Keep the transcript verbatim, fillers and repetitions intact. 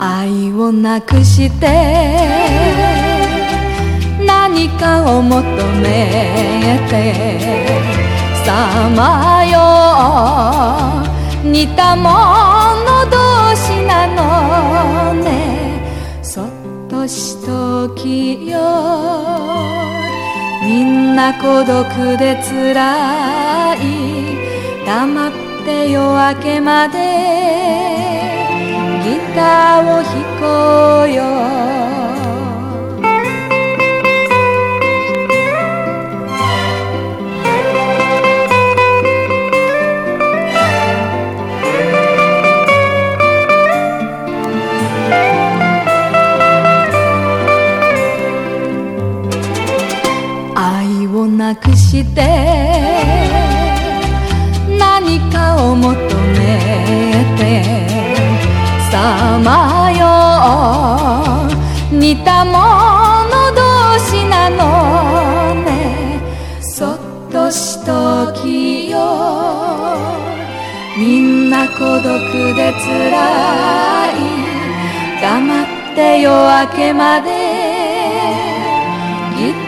愛をなくして何かを求めてさまよ似たもの同士なのね。そっとしときよみんな孤独でつらい。黙って夜明けまでギターを弾こうよ。愛をなくして何かを求めてさまよ似たもの同士なのね。そっとしときよみんな孤独でつらい。黙って夜明けまでギ